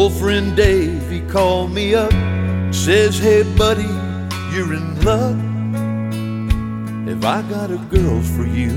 Old friend Dave, he called me up, says, hey buddy, you're in luck. Have I got a girl for you?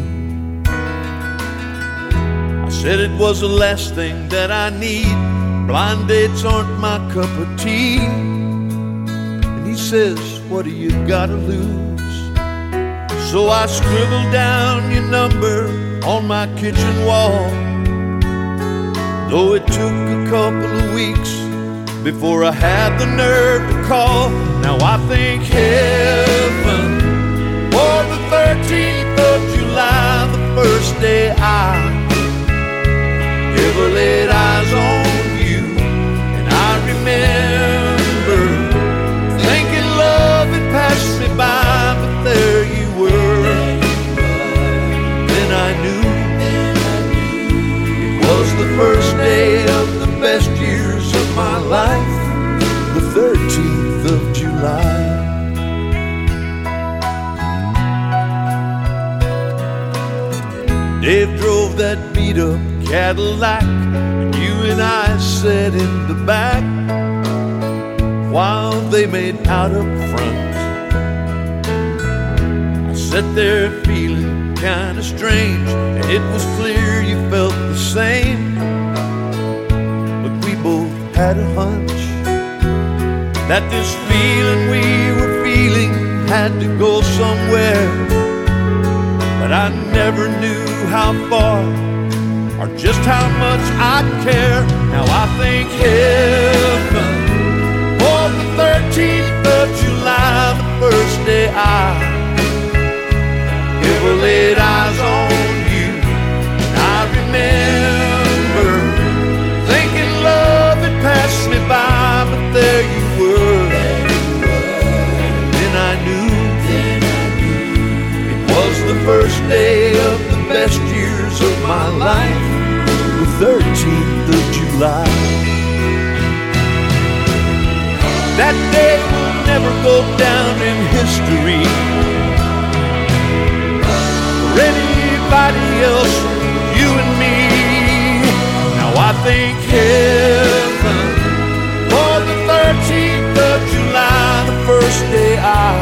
I said it was the last thing that I need. Blind dates aren't my cup of tea. And he says, what do you gotta lose? So I scribbled down your number on my kitchen wall. Though it took a couple of weeks before I had the nerve to call. Now I thank heaven for the 13th of July, the first day I ever laid eyes on you. And I remember thinking love had passed me by, but there you were. Then I knew it was the first day of the best years of my life, the 13th of July. Dave drove that beat-up Cadillac, and you and I sat in the back while they made out up front. I sat there feeling kinda strange, and it was clear you felt the same. But we both had a hunch that this feeling we were feeling had to go somewhere. But I never knew how far or just how much I'd care. Now I thank heaven for the 13th of July, the first day I ever laid eyes on you. And I remember thinking love had passed me by, but there you were. And then I knew it was the first day of the best years of my life, the 13th of July. That day will never go down in history for anybody else, you and me. Now I thank heaven for the 13th of July, the first day I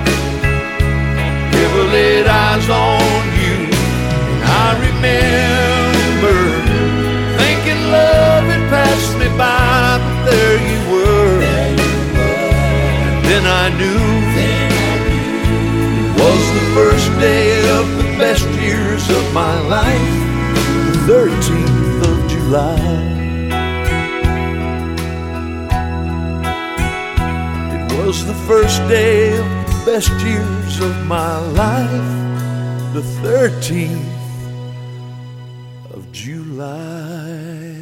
ever laid eyes on you. And I remember thinking love had passed me by, but there you were. And then I knew it was the first day of the best years of my life, the 13th of July. It was the first day of the best years of my life, the 13th of July.